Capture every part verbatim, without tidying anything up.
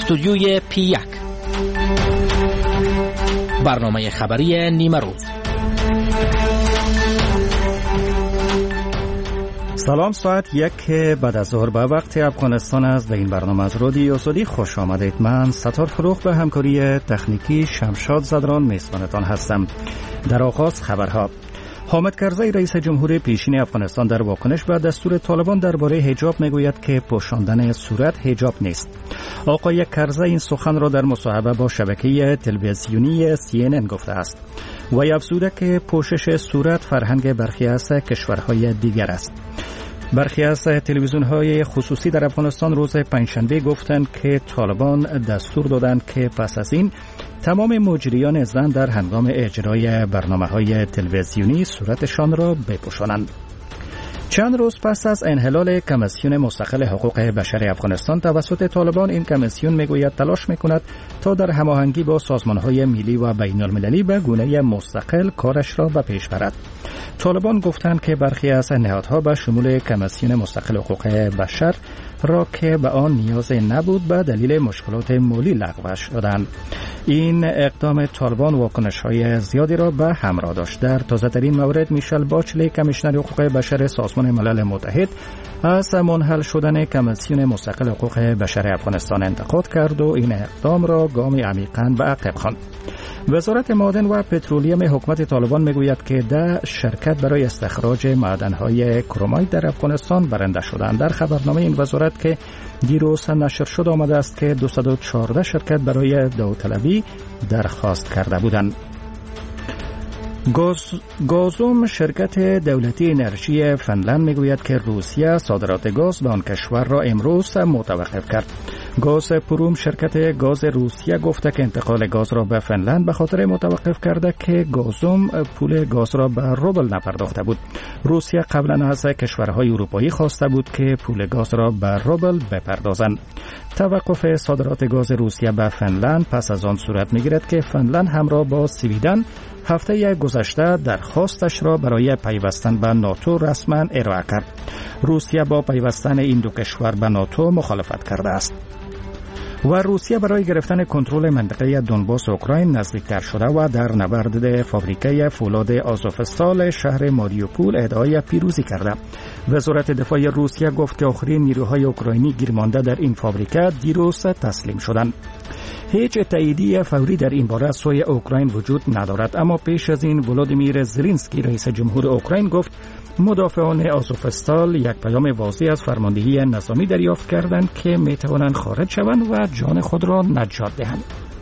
استودیوی پی یک، برنامه خبری نیمه روز. سلام، ساعت یک بعد از ظهر به وقت افغانستان است. به این برنامه از رادیو آزادی خوش آمدید. من ستار فروخ به همکاری تکنیکی شمشاد زدران میزبانتان هستم. در آغاز خبرها. حامد کرزی رئیس جمهور پیشین افغانستان در واکنش به دستور طالبان درباره حجاب میگوید که پوشاندن صورت حجاب نیست. آقای کرزی این سخن را در مصاحبه با شبکه تلویزیونی سی ان ان گفته است. و افزوده که پوشش صورت فرهنگ برخی از کشورهای دیگر است. برخی از تلویزیون‌های خصوصی در افغانستان روز پنجشنبه گفتند که طالبان دستور دادند که پس از این تمام مجریان زن در هنگام اجرای برنامه‌های تلویزیونی صورتشان را بپوشانند. چند روز پس از انحلال کمیسیون مستقل حقوق بشر افغانستان توسط طالبان، این کمیسیون میگوید تلاش میکند تا در هماهنگی با سازمانهای ملی و بین المللی به گونه مستقل کارش را به پیش برد. طالبان گفتند که برخی از نهادها به شمول کمیسیون مستقل حقوق بشر را که به آن نیاز نبود به دلیل مشکلات مالی لغو شدند. این اقدام طالبان واکنش‌های زیادی را به همراه داشت. در تازه‌ترین مورد میشل باچلی کمیشنر حقوق بشر سازمان ملل متحد از منحل شدن کمیسیون مستقل حقوق بشر افغانستان انتقاد کرد و این اقدام را گامی عمیقاً به عقب خواند. وزارت معادن و پترولیم حکومت طالبان میگوید که ده شرکت برای استخراج معدن‌های کرومایت در افغانستان برنده شدند. در خبرنامه این وزارت که دیروز نشر شد آمده است که دویست و چهارده شرکت برای داوطلبی درخواست کرده بودند. گاز، گازوم شرکت دولتی انرژی فنلند میگوید که روسیه صادرات گاز به آن کشور را امروز متوقف کرد. گاز پروم شرکت گاز روسیه گفته که انتقال گاز را به فنلند به خاطر متوقف کرده که گازوم پول گاز را به روبل نپرداخته بود. روسیه قبلا از کشورهای اروپایی خواسته بود که پول گاز را به روبل بپردازند. توقف صادرات گاز روسیه به فنلند پس از آن صورت میگیرد که فنلند همراه با سویدن هفته گذشته درخواستش را برای پیوستن به ناتو رسما ارائه کرد. روسیه با پیوستن این دو کشور به ناتو مخالفت کرده است. و روسیه برای گرفتن کنترل منطقه دونباس اوکراین نزدیکتر شده و در نبرد فابریکه فولاد آزوفستال شهر ماریوپول ادعای پیروزی کرده. وزارت دفاع روسیه گفت که آخرین نیروهای اوکراینی گیرمانده در این فابریکه دیروز تسلیم شدند. هیچ تاییدیه فوری در این باره از سوی اوکراین وجود ندارد، اما پیش از این ولادیمیر زلنسکی رئیس جمهور اوکراین گفت مدافعان آزوفستال یک پیام واضح از فرماندهی نظامی دریافت کردند که می توانند خارج شوند و جان خود را نجات دهند.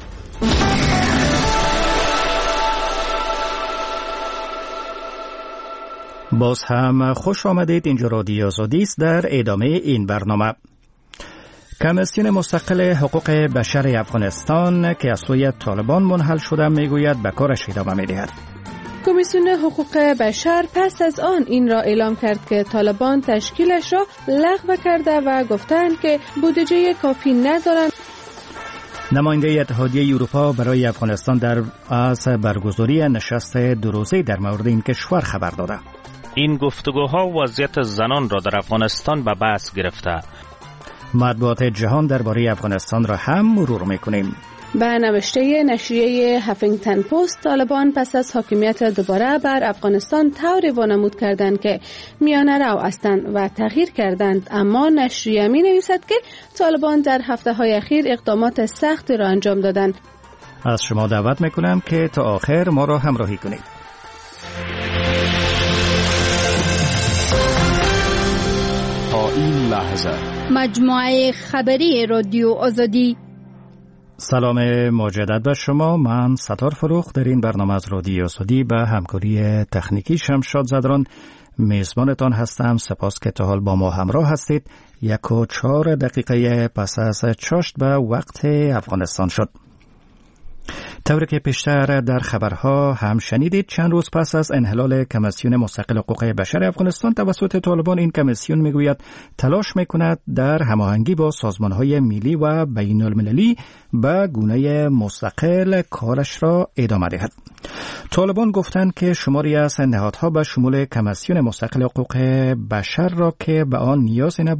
باز هم خوش آمدید. اینجا رادیو آزادی است. در ادامه این برنامه، کمیسیون مستقل حقوق بشر افغانستان که از سوی طالبان منحل شده میگوید به کارش ادامه میدهد. کمیسیون حقوق بشر پس از آن این را اعلام کرد که طالبان تشکیلش را لغو کرده و گفتند که بودجه کافی ندارند. نماینده اتحادیه اروپا برای افغانستان در از برگزاری نشست دو روزه در مورد این کشور خبر داده. این گفتگوها وضعیت زنان را در افغانستان به بحث گرفته. مطبوعات جهان درباره افغانستان را هم مرور میکنیم. به نوشته نشریه هفینگتن پست، طالبان پس از حاکمیت دوباره بر افغانستان طوری وانمود کردند که میانه رو هستند و تغییر کردند، اما نشریه می نویسد که طالبان در هفته های اخیر اقدامات سخت را انجام دادند. از شما دعوت میکنم که تا آخر ما را همراهی کنید. تا این لحظه مجموعه خبری رادیو آزادی. سلام مجدد به شما. من ستار فروخ در این برنامه از رادیو آزادی به همکاری تکنیکی شمشاد زدران میزبانتان هستم. سپاس که تا حال با ما همراه هستید. یک و چهار دقیقه پس از چاشت به وقت افغانستان شد. طوری که پیشتر در خبرها هم شنیدید، چند روز پس از انحلال کمیسیون مستقل حقوق بشر افغانستان توسط طالبان، این کمیسیون میگوید تلاش میکند در هماهنگی با سازمانهای ملی و بین المللی به گونه مستقل کارش را ادامه دهد. طالبان گفتند که شماری از نهادها به شمول کمیسیون مستقل حقوق بشر را که به آن نیازی نبود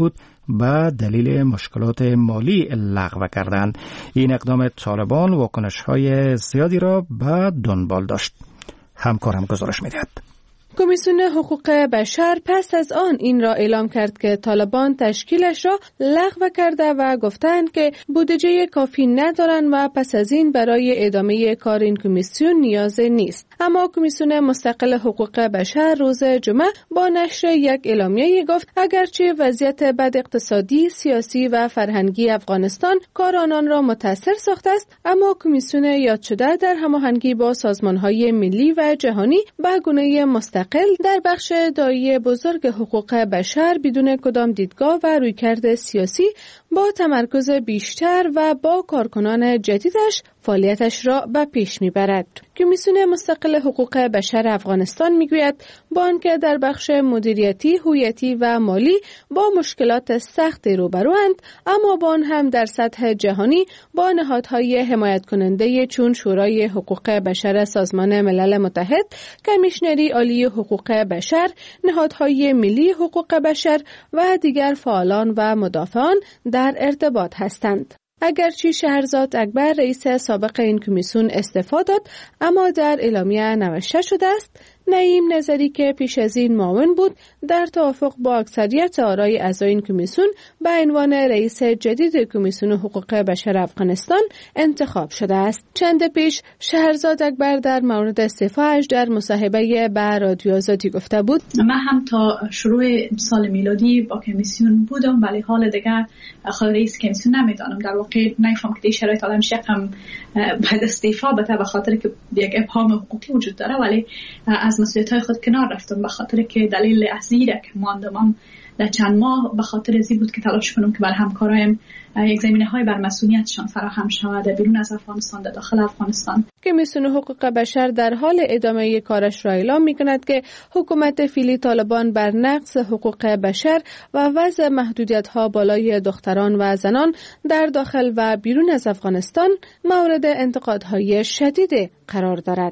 به دلیل مشکلات مالی لغو کردند. این اقدام طالبان واکنش‌های زیادی را به دنبال داشت. همکارم گزارش می‌دهد. کمیسیون حقوق بشر پس از آن این را اعلام کرد که طالبان تشکیلش را لغو کرده و گفتند که بودجه کافی ندارند و پس از این برای ادامه کار این کمیسیون نیاز نیست. اما کمیسیون مستقل حقوق بشر روز جمعه با نشر یک اعلامیه گفت اگرچه وضعیت بد اقتصادی، سیاسی و فرهنگی افغانستان کار آنان را متاثر ساخته است، اما کمیسیون یاد شده در هماهنگی با سازمان‌های ملی و جهانی به گونه مستقل در بخش دایی بزرگ حقوق بشر بدون کدام دیدگاه و رویکرد سیاسی با تمرکز بیشتر و با کارکنان جدیدش فعالیتش را به پیش میبرد. کمیسیون مستقل حقوق بشر افغانستان میگوید با آنکه در بخش مدیریتی، هویتی و مالی با مشکلات سختی روبروند، اما با آن هم در سطح جهانی با نهادهای حمایت کننده چون شورای حقوق بشر سازمان ملل متحد، کمیشنری عالی حقوق بشر، نهادهای ملی حقوق بشر و دیگر فعالان و مدافعان در ارتباط هستند. اگرچه شهرزاد اکبر رئیس سابق این کمیسیون استعفا داد، اما در اعلامیه نوشته شده است نعیم نظری که پیش از این معاون بود در توافق با اکثریت آرای اعضای این کمیسیون به عنوان رئیس جدید کمیسیون حقوق بشر افغانستان انتخاب شده است. چند پیش شهرزاد اکبر در مورد استعفاش در مصاحبه با رادیو آزادی گفته بود من هم تا شروع سال میلادی با کمیسیون بودم، ولی حال دیگه خود رئیس کمیسیون نمیدانم. در واقع نفهم که شرایط الان شکم بعد استعفا بته به خاطر که یک ابهام حقوقی وجود داره، ولی از مسئولیت‌های خود کنار رفتم به خاطر که دلیل اصلی که ماندم در چند ماه به خاطر ازی بود که تلاش کنم که بر همکارایم یک زمینه‌های بر مسئولیتشان فراهم شود بیرون از افغانستان در داخل افغانستان. کمیسیون حقوق بشر در حال ادامه کارش را اعلام می‌کند که حکومت فعلی طالبان بر نقض حقوق بشر و وضع محدودیت‌ها بالای دختران و زنان در داخل و بیرون از افغانستان مورد انتقادهای شدید قرار دارد.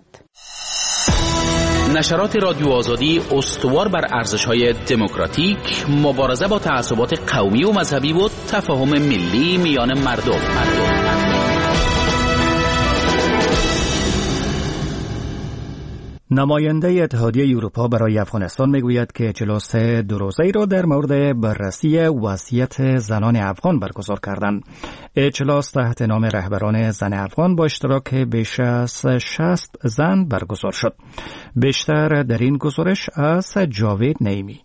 نشرات رادیو آزادی استوار بر ارزش‌های دموکراتیک، مبارزه با تعصبات قومی و مذهبی و تفاهم ملی میان مردم. نماینده اتحادیه اروپا برای افغانستان میگوید که جلسه دو روزه‌ای را در مورد بررسی وضعیت زنان افغان برگزار کردند. اجلاس تحت نام رهبران زن افغان با اشتراک بیش از شصت زن برگزار شد. بیشتر در این گزارش از جاوید نعیمی.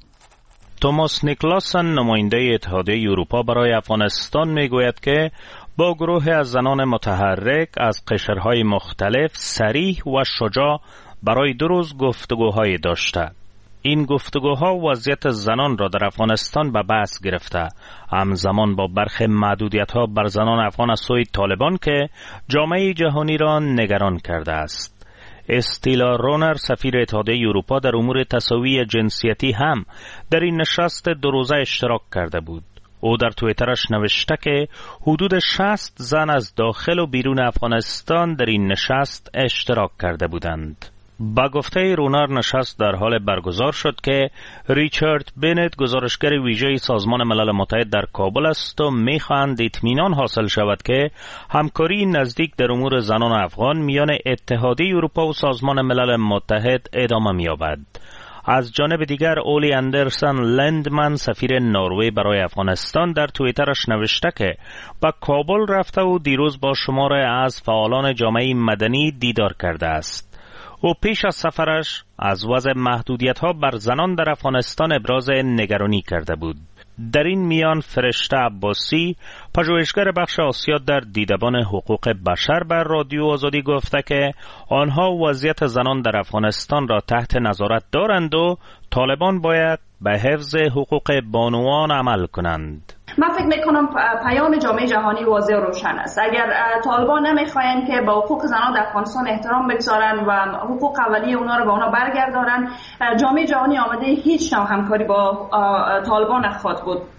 توماس نیکلاسن نماینده اتحادیه اروپا برای افغانستان میگوید که با گروه از زنان متحرک از قشرهای مختلف صریح و شجاع برای دو روز گفتگوهای داشته. این گفتگوها وضعیت زنان را در افغانستان به بحث گرفته، همزمان با برخی محدودیت‌ها بر زنان افغان از سوی طالبان که جامعه جهانی را نگران کرده است. استیلا رونر سفیر اتحادیه اروپا در امور تساوی جنسیتی هم در این نشست دو روزه اشتراک کرده بود. او در توییترش نوشته که حدود شصت زن از داخل و بیرون افغانستان در این نشست اشتراک کرده بودند. با گفته رونر نشست در حال برگزار شد که ریچارد بنت گزارشگر ویژه سازمان ملل متحد در کابل است و می‌خواهند اطمینان حاصل شود که همکاری نزدیک در امور زنان افغان میان اتحادیه اروپا و سازمان ملل متحد ادامه می‌یابد. از جانب دیگر اولی اندرسن لندمن سفیر نروژ برای افغانستان در توییترش نوشته که به کابل رفته و دیروز با شماری از فعالان جامعه مدنی دیدار کرده است. او پیش از سفرش از وضع محدودیت‌ها بر زنان در افغانستان ابراز نگرانی کرده بود. در این میان فرشته عباسی پژوهشگر بخش آسیا در دیدبان حقوق بشر بر رادیو آزادی گفته که آنها وضعیت زنان در افغانستان را تحت نظارت دارند و طالبان باید به حفظ حقوق بانوان عمل کنند. من فکر میکنم پیام جامعه جهانی واضح و روشن است. اگر طالبان نمیخواین که با حقوق زنان در افغانستان احترام بگذارن و حقوق اولیه اونا رو به اونا برگردارن، جامعه جهانی آماده هیچ نوع همکاری با طالبان نخواهد بود.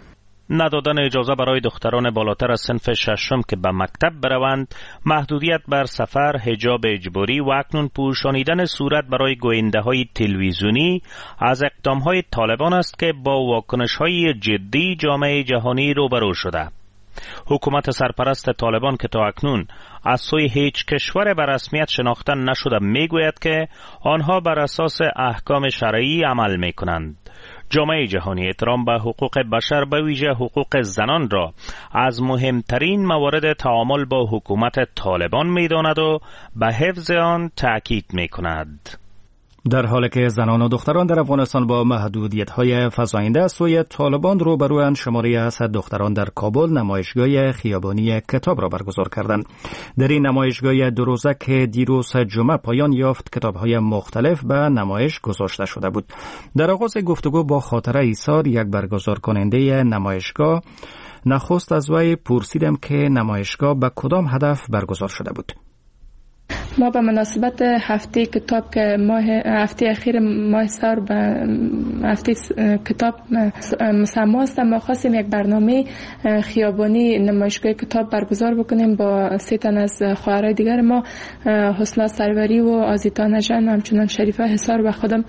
ندادن اجازه برای دختران بالاتر از صنف ششم که به مکتب بروند، محدودیت بر سفر، حجاب اجباری و اکنون پوشانیدن صورت برای گوینده‌های تلویزیونی از اقدام‌های طالبان است که با واکنش‌های جدی جامعه جهانی روبرو شده. حکومت سرپرست طالبان که تا اکنون از سوی هیچ کشور به رسمیت شناخته نشده میگوید که آنها بر اساس احکام شرعی عمل میکنند. جامعه جهانی احترام به حقوق بشر به ویژه حقوق زنان را از مهمترین موارد تعامل با حکومت طالبان میداند و به حفظ آن تأکید میکند. در حالی که زنان و دختران در افغانستان با محدودیت‌های فزاینده از سوی طالبان روبروند، شماری از دختران در کابل نمایشگاه خیابانی کتاب را برگزار کردند. در این نمایشگاه دو روزه که دیروز جمعه پایان یافت، کتاب‌های مختلف به نمایش گذاشته شده بود. در آغاز گفتگو با خاطره ایثار، یک برگزار کننده نمایشگاه، نخست از وی پرسیدم که نمایشگاه به کدام هدف برگزار شده بود. ما به مناسبت هفته کتاب که ماه هفته اخیر ماه سال به هفته کتاب مسما است، ما خواستیم یک برنامه خیابانی نمایشگاه کتاب برگزار بکنیم با سه تن از خواهرای دیگر ما، حسنا سروری و آزیتا نژاد و همچنان شریفه حصار و خودم.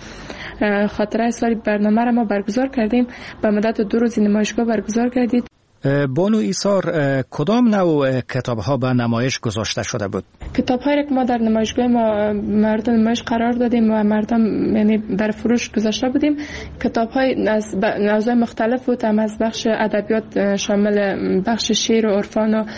خاطره سال برنامه را ما برگزار کردیم، به مدت دو روز نمایشگاه برگزار کردید. بانو ایثار، کدام نوع کتاب‌ها به نمایش گذاشته شده بود؟ کتاب‌هایی که ما در نمایشگاه ما مورد نمایش قرار دادیم و مردم یعنی بر فروش گذاشته بودیم، کتاب‌های از موضوع مختلف بود، هم از بخش ادبیات شامل بخش شعر و عرفان و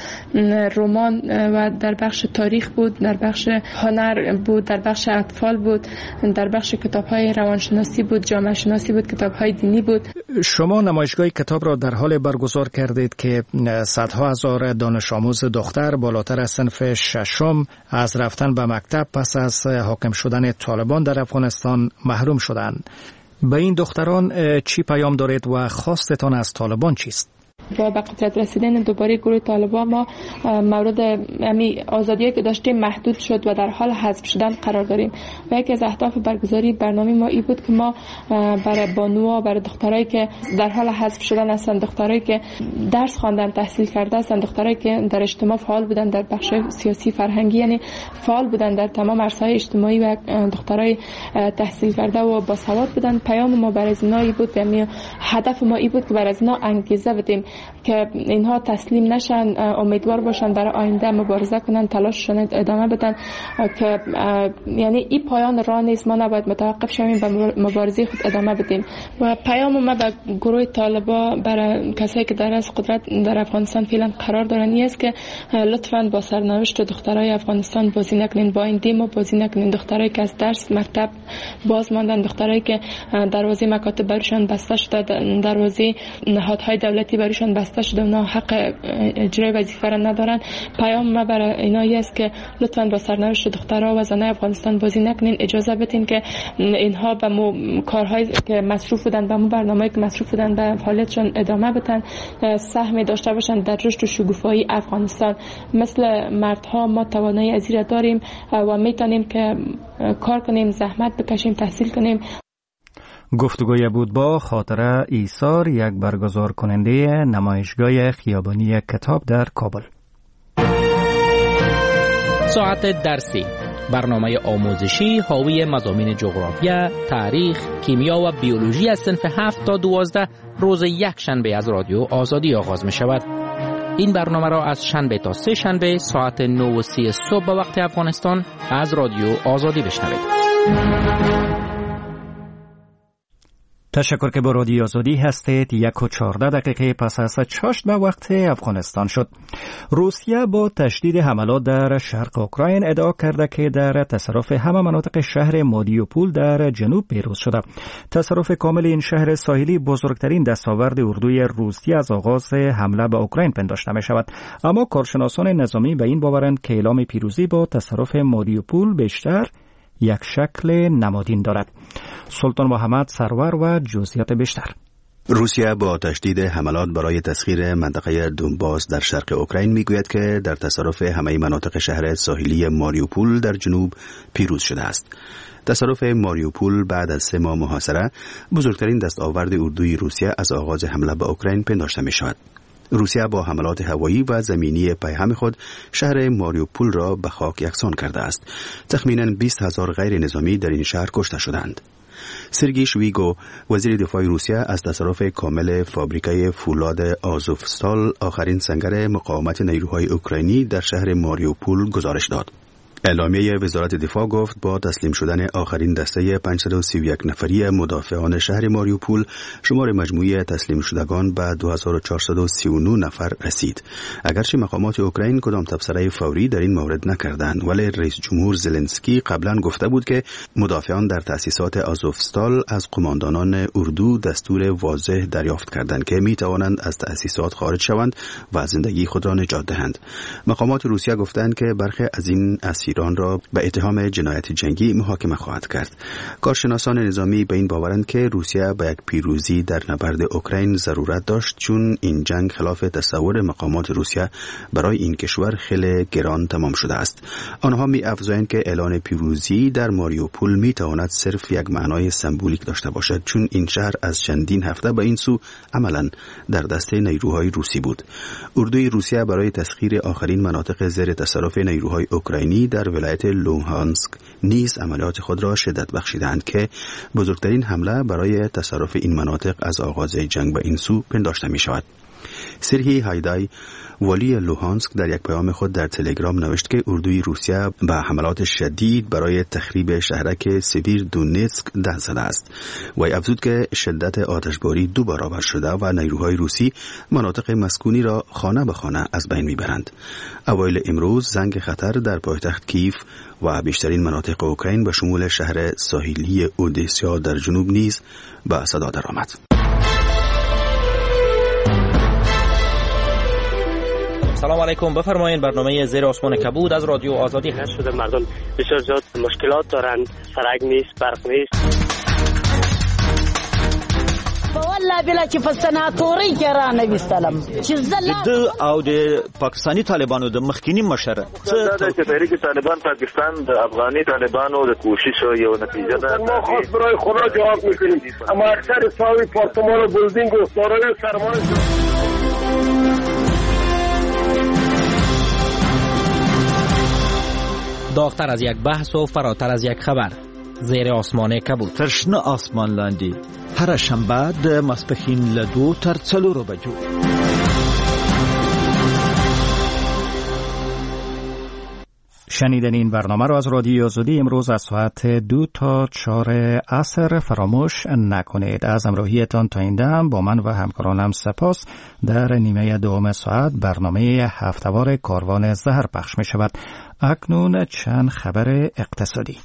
رمان و در بخش تاریخ بود، در بخش هنر بود، در بخش اطفال بود، در بخش کتاب‌های روانشناسی بود، جامعه شناسی بود، کتاب‌های دینی بود. شما نمایشگاه کتاب را در حال برگزار کردید که صدها هزار دانش آموز دختر بالاتر از صنف ششم از رفتن به مکتب پس از حاکم شدن طالبان در افغانستان محروم شدند. به این دختران چی پیام دارید و خواستتان از طالبان چیست؟ با به قدرت رسیدن دوباره گروه طالبان ما مورد امی آزادی که داشتیم محدود شد و در حال حذف شدن قرار داریم و یکی از اهداف برگزاری برنامه ما ای بود که ما برای بانوها، برای دخترایی که در حال حذف شدن هستند، دخترایی که درس خواندن، تحصیل کرده هستند، دخترایی که در اجتماع فعال بودن، در بخش سیاسی فرهنگی یعنی فعال بودن در تمام عرصه‌های اجتماعی و دخترای تحصیل کرده و باسواد بودن، پیام ما برای اینا بود، یعنی هدف ما ای بود که برای اینا انگیزه بدیم که اینها تسلیم نشن، امیدوار باشن، برای آینده مبارزه کنن، تلاششون ادامه بدن، که یعنی این پایان راه نیست، ما نباید متوقف شویم، به مبارزه خود ادامه بدیم. و پیام ما به گروه طالبا برای کسایی که در از قدرت در افغانستان فعلا قرار دارن است که لطفاً با سرنوشت دخترای افغانستان بازی نکنین، با این دیم بازی نکنین. دخترایی که از درس مکتب باز ماندن، دخترایی که دروازه مکاتب برشون بسته شده، دروازه نهادهای دولتی برشون بسته شده، اونا حق اجرای وظیفه را ندارن. پیام ما برای اینا است که لطفاً با سرنوشت دخترها و زنای افغانستان بازی نکنین، اجازه بدین که اینها به مو کارهایی که مصروف بودن، به مو برنامه‌ای که مصروف بودن به فعالیتشون ادامه بدن، سهمی داشته باشن در رشد و شکوفایی افغانستان. مثل مردها ما توانایی از این داریم و میتونیم که کار کنیم، زحمت بکشیم، تحصیل کنیم. گفتگوی بود با خاطره ایثار، یک برگزار کننده نمایشگاه خیابانی کتاب در کابل. ساعت درسی، برنامه آموزشی حاوی مضامین جغرافیا، تاریخ، کیمیا و بیولوژی از صنف هفت تا دوازده روز یک شنبه از رادیو آزادی آغاز می شود. این برنامه را از شنبه تا سه شنبه ساعت نه و سی صبح به وقت افغانستان از رادیو آزادی بشنوید. تشکر که با رادیو آزادی هستید. یک و چهارده دقیقه پس از چاشت به وقت افغانستان شد. روسیه با تشدید حملات در شرق اوکراین ادعا کرده که در تصرف همه مناطق شهر ماریوپول در جنوب پیروز شده. تصرف کامل این شهر ساحلی بزرگترین دستاورد اردوی روسیه از آغاز حمله به اوکراین پنداشته می شود. اما کارشناسان نظامی به این باورند که اعلام پیروزی با تصرف ماریوپول بیشتر یک شکل نمادین دارد. سلطان محمد سرور و جزئیات بیشتر. روسیه با تشدید حملات برای تسخیر منطقه دونباس در شرق اوکراین میگوید که در تصرف همه مناطق شهر ساحلی ماریوپول در جنوب پیروز شده است. تصرف ماریوپول بعد از سه ماه محاصره بزرگترین دستاورد اردوی روسیه از آغاز حمله به اوکراین پنداشته می شود. روسیه با حملات هوایی و زمینی پیهم خود شهر ماریوپول را به خاک یکسان کرده است. تخمیناً بیست هزار غیر نظامی در این شهر کشته شدند. سرگی شویگو وزیر دفاع روسیه از تصرف کامل فابریکه فولاد آزوفستال آخرین سنگر مقاومت نیروهای اوکراینی در شهر ماریوپول گزارش داد. اعلامیه وزارت دفاع گفت با تسلیم شدن آخرین دسته پانصد و سی و یک نفری مدافعان شهر ماریوپول شمار مجموعی تسلیم شدگان به دو هزار و چهارصد و سی و نه نفر رسید. اگرچه مقامات اوکراین کدام تبصره فوری در این مورد نکردند، ولی رئیس جمهور زلنسکی قبلا گفته بود که مدافعان در تأسیسات آزوفستال از قماندانان اردو دستور واضح دریافت کردند که می توانند از تأسیسات خارج شوند و زندگی خود را نجات دهند. مقامات روسیه گفتند که برخی از این ایران را به اتهام جنایت جنگی محاکمه خواهد کرد. کارشناسان نظامی به این باورند که روسیه به یک پیروزی در نبرد اوکراین ضرورت داشت، چون این جنگ خلاف تصور مقامات روسیه برای این کشور خیلی گران تمام شده است. آنها می افزایند که اعلان پیروزی در ماریوپول می تواند صرف یک معنای سمبولیک داشته باشد، چون این شهر از چندین هفته به این سو عملاً در دست نیروهای روسی بود. اردوی روسیه برای تسخیر آخرین مناطق زیر تصرف نیروهای اوکراینی در ولایت لوهانسک نیز عملیات خود را شدت بخشیدند که بزرگترین حمله برای تصرف این مناطق از آغاز جنگ به این سو پنداشته می شود. سرهی هایدای والی لوهانسک در یک پیام خود در تلگرام نوشت که اردوی روسیه به حملات شدید برای تخریب شهرک سیویر دونتسک دست زده است. وی افزود که شدت آتشباری دو برابر شده و نیروهای روسی مناطق مسکونی را خانه به خانه از بین میبرند. اوایل امروز زنگ خطر در پایتخت کیف و بیشترین مناطق اوکراین به شمول شهر ساحلی اودسا در جنوب نیز به صدا درآمد. سلام علیکم، بفرمایید. برنامه زیر آسمان کبود از رادیو آزادی هست شده. مردم بسیار زیاد مشکلات دارند، سرک نیست، برق نیست. والله بلا چې په سناتوري کې را نه وستلم چې زلا د او د پاکستاني طالبانو د مخکینی مشر څه د تحریک طالبان پاکستان د افغاني طالبانو د کوشش یو نتیجه ده. ما خاص برای خدا جواب میکنیم، اما اکثر ساوی پارتمان و بلدینگ و سارای سرمایه داغتر از یک بحث و فراتر از یک خبر. زیر آسمان کبود. ترشنه آسمان لاندی. هر شنبه د ماسپښین له دو تر څلورو بجو. شنیدن این برنامه را از رادیو آزادی امروز از ساعت دو تا چهار عصر فراموش نکنید. از همراهیتان تا این دم با من و همکارانم سپاس. در نیمه دوم ساعت برنامه هفته‌وار کاروان زهر پخش می شود. اکنون چند خبر اقتصادی.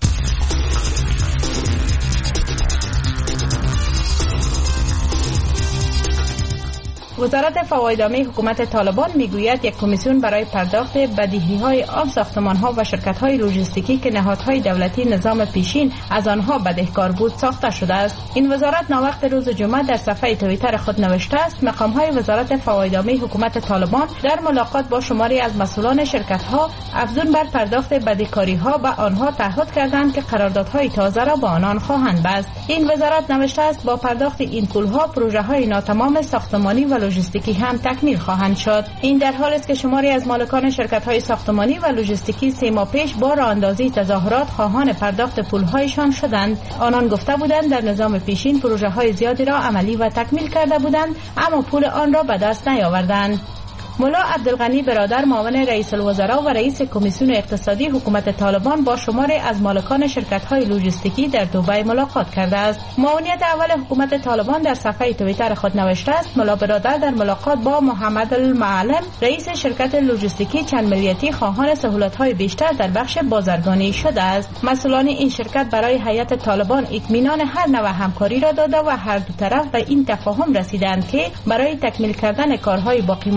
وزارت فوایدامه حکومت طالبان میگوید یک کمیسیون برای پرداخت بدهی‌های آن ساختمان‌ها و شرکت‌های لوجستیکی که نهادهای دولتی نظام پیشین از آنها بدهکار بود ساخته شده است. این وزارت ناوقت روز جمعه در صفحه توییتر خود نوشته است مقام‌های وزارت فوایدامه حکومت طالبان در ملاقات با شماری از مسئولان شرکت‌ها افزون بر پرداخت بدهکاری‌ها به آنها تعهد کردند که قراردادهای تازه را با آنان خواهند بست. این وزارت نوشته است با پرداخت این پول‌ها پروژه‌های ناتمام ساختمانی و لوجستیکی هم تکمیل خواهند شد. این در حالی است که شماری از مالکان شرکت‌های ساختمانی و لوجستیکی سه ماه پیش با راه‌اندازی تظاهرات خواهان پرداخت پول‌هایشان شدند. آنان گفته بودند در نظام پیشین پروژه‌های زیادی را عملی و تکمیل کرده بودند اما پول آن را به دست نیاوردند. مولا عبدالغنی برادر معاون رئیس الوزراء و رئیس کمیسیون اقتصادی حکومت طالبان با شماری از مالکان شرکت‌های لوجستیکی در دبی ملاقات کرده است. معاونیت اول حکومت طالبان در صفحه توییتر خود نوشته است مولا برادر در ملاقات با محمد المعلم رئیس شرکت لوجستیکی چند ملیتی خواهان سهولت‌های بیشتر در بخش بازرگانی شده است. مسئولان این شرکت برای هیئت طالبان اطمینان هر نوع همکاری را داده و هر دو طرف به این تفاهم رسیدند که برای تکمیل کردن کارهای باقی مانده یک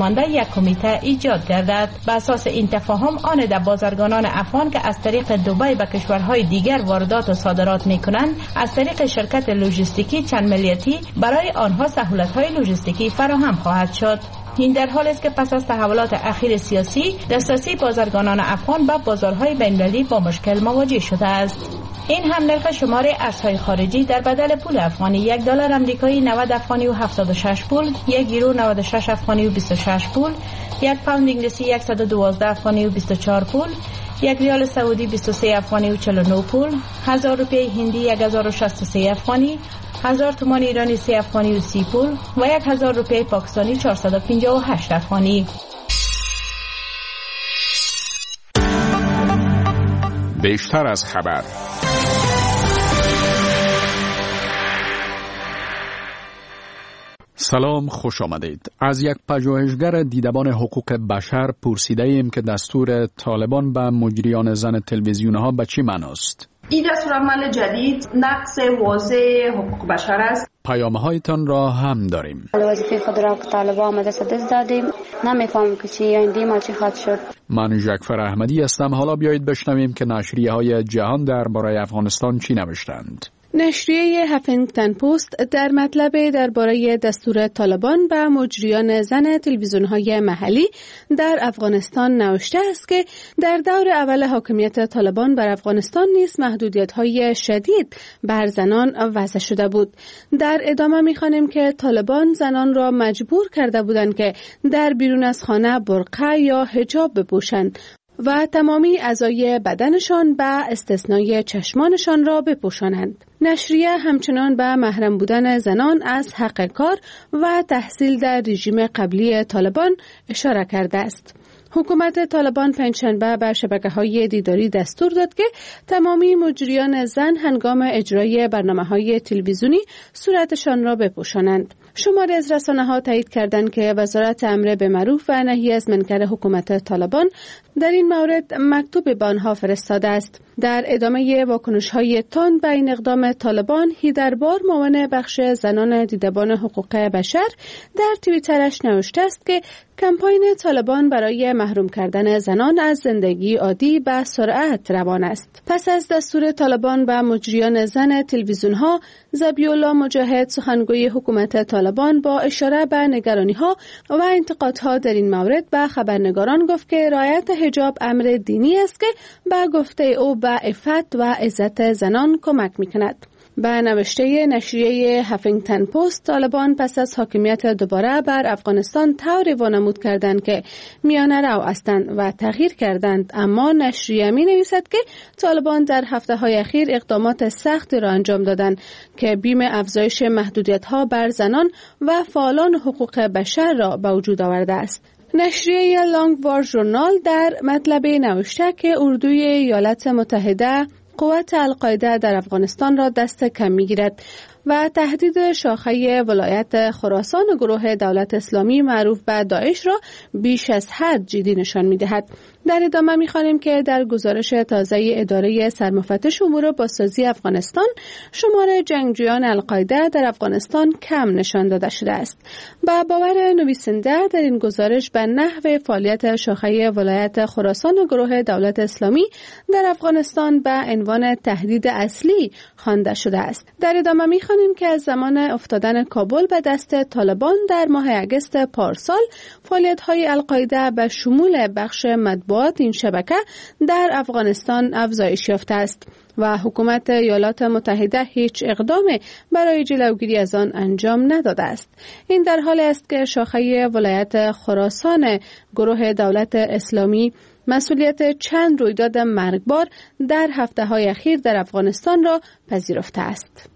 یک کمیته ایجاد گردد. بر اساس این تفاهم آن ده بازرگانان افغان که از طریق دبی به کشورهای دیگر واردات و صادرات میکنند از طریق شرکت لوجستیکی چند ملیتی برای آنها سهولت‌های لوجستیکی فراهم خواهد شد. این در حالی است که پس از تحولات اخیر سیاسی دسترسی بازرگانان افغان به بازارهای بین‌المللی با مشکل مواجه شده است. این هم نرخ شمار ارزهای خارجی در بدل پول افغانی یک دلار آمریکایی نود افغانی و هفتاد و شش پول، یک یورو نود و شش افغانی و بیست و شش پول، یک پوند انگلیسی صد و دوازده افغانی و بیست و چهار پول، یک ریال سعودی بیست و سه افغانی و چهل و نه پول، هزار روپیه هندی یک هزار و شصت و سه افغانی، هزار تومان ایرانی سه افغانی و سی پول و یک هزار روپیه پاکستانی چهارصد و پنجاه و هشت افغانی. بیشتر از خبر. سلام، خوش آمدید. از یک پژوهشگر دیدبان حقوق بشر پرسیده ایم که دستور طالبان به مجریان زن تلویزیونها به چی معناست؟ این دستورالعمل جدید نقض واضح حقوق بشر است. پیام‌هایتان را هم داریم. وظیفه خود را که طالبان آمده دست دادیم، نمیفهمم که چی آینده ما چی خواهد شد. من جعفر احمدی هستم. حالا بیایید بشنویم که نشریه‌های جهان درباره افغانستان چی نوشتند. نشریه هفینگتن پست در مطلب درباره دستور طالبان به مجریان زن تلویزیون‌های محلی در افغانستان نوشته است که در دور اول حاکمیت طالبان بر افغانستان نیز محدودیت‌های شدید بر زنان وضع شده بود. در ادامه می‌خوانیم که طالبان زنان را مجبور کرده بودند که در بیرون از خانه برقع یا حجاب بپوشند و تمامی اعضای بدنشان به استثنای چشمانشان را بپوشانند. نشریه همچنان به محرم بودن زنان از حق کار و تحصیل در رژیم قبلی طالبان اشاره کرده است. حکومت طالبان پنجشنبه به شبکه‌های دیداری دستور داد که تمامی مجریان زن هنگام اجرای برنامه‌های تلویزیونی صورتشان را بپوشانند. شماری از رسانه‌ها تایید کردند که وزارت امر به معروف و نهی از منکر حکومت طالبان در این مورد مکتوب به آنها فرستاده است. در ادامه واکنش‌های تند به این اقدام طالبان، هیدربار معاون بخش زنان دیدبان حقوق بشر در توییترش نوشته است که کمپاین طالبان برای محروم کردن زنان از زندگی عادی به سرعت روان است. پس از دستور طالبان به مجریان زن تلویزیون‌ها، ذبیح‌الله مجاهد سخنگوی حکومت طالبان با اشاره به نگرانی‌ها و انتقادها در این مورد به خبرنگاران گفت که رعایت حجاب امر دینی است که به گفته او به عفت و عزت زنان کمک می‌کند. به نوشته نشریه هفینگتن پست، طالبان پس از حاکمیت دوباره بر افغانستان طوری وانمود کردند که میانه رو هستند و تغییر کردند، اما نشریه می نویسد که طالبان در هفته های اخیر اقدامات سختی را انجام دادند که بیم افزایش محدودیت ها بر زنان و فعالان حقوق بشر را به وجود آورده است. نشریه لانگ وار ژورنال در مطلب نوشته که اردوی ایالات متحده قوت القاعده در افغانستان را دست کم می‌گیرد و تهدید شاخه ولایت خراسان گروه دولت اسلامی معروف به داعش را بیش از حد جدی نشان می‌دهد. در ادامه می‌خوانیم که در گزارش تازه اداره سرمفتش امور بازسازی افغانستان، شمار جنگجویان القاعده در افغانستان کم نشان داده شده است. با باور نویسنده در این گزارش به نحو فعالیت شاخه ولایت خراسان گروه دولت اسلامی در افغانستان به عنوان تهدید اصلی خوانده شده است. در ادامه می‌خوانیم که از زمان افتادن کابل به دست طالبان در ماه اگست پارسال، فعالیت‌های القاعده به شمول بخش مطبوعات این شبکه در افغانستان افزایش یافته است و حکومت ایالات متحده هیچ اقدامی برای جلوگیری از آن انجام نداده است. این در حالی است که شاخه ولایت خراسان گروه دولت اسلامی مسئولیت چند رویداد مرگبار در هفته‌های اخیر در افغانستان را پذیرفته است.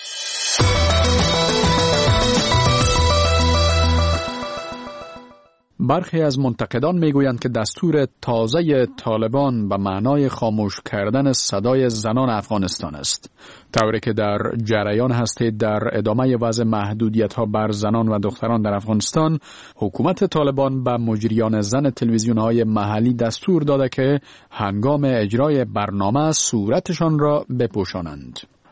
برخی از منتقدان میگویند که دستور تازه طالبان به معنای خاموش کردن صدای زنان افغانستان است، طوری که در جریان هستید در ادامه وضع محدودیت‌ها بر زنان و دختران در افغانستان، حکومت طالبان به مجریان زن تلویزیون‌های محلی دستور داده که هنگام اجرای برنامه صورتشان را بپوشانند.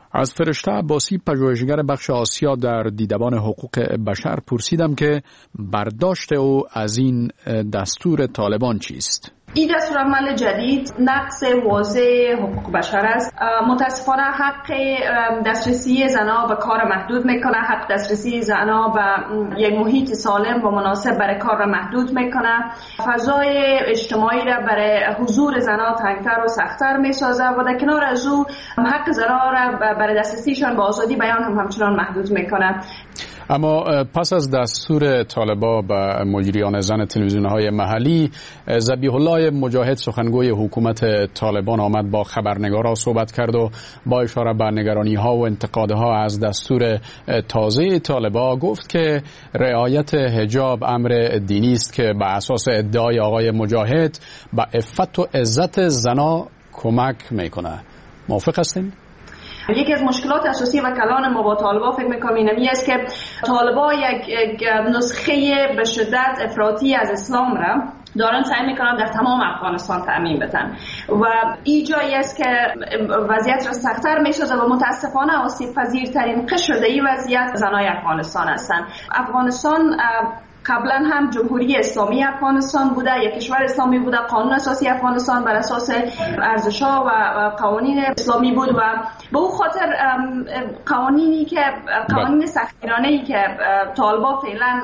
از فرشته عباسی پژوهشگر بخش آسیا در دیدبان حقوق بشر پرسیدم که برداشت او از این دستور طالبان چیست؟ این دستورالعمل جدید نقص واضح حقوق بشر است. متاسفانه حق دسترسی زنها به کار محدود میکنه، حق دسترسی زنها به یک محیط سالم و مناسب برای کار را محدود میکنه، فضای اجتماعی را برای حضور زنها تنگتر و سختتر میسازه و در کنار از او حق زنها را برای دسترسیشان به آزادی بیان هم همچنان محدود میکنه. اما پس از دستور طالبان به مجریان زن تلویزیون‌های محلی، ذبیح الله مجاهد سخنگوی حکومت طالبان آمد با خبرنگارا صحبت کرد و با اشاره به نگرانی‌ها و انتقادها از دستور تازه طالبان گفت که رعایت حجاب امر دینی است که به اساس ادعای آقای مجاهد به عفت و عزت زنان کمک میکنه. موافق هستین؟ یکی از مشکلات اساسی و کلان ما با طالبان فکر میکنم اینمی است که طالبان یک نسخه به شدت افراطی از اسلام را دارن سعی میکنن در تمام افغانستان تأمین بدن و این جایی است که وضعیت را سخت‌تر میسازه و متاسفانه آسیب پذیرترین قشر در این وضعیت زنای افغانستان هستند. افغانستان قبلا هم جمهوری اسلامی افغانستان بوده، یک کشور اسلامی بوده، قانون اساسی افغانستان بر اساس ارزش‌ها و قوانین اسلامی بود و به او خاطر قوانینی که قوانین سختگیرانه‌ای که طالبان فعلا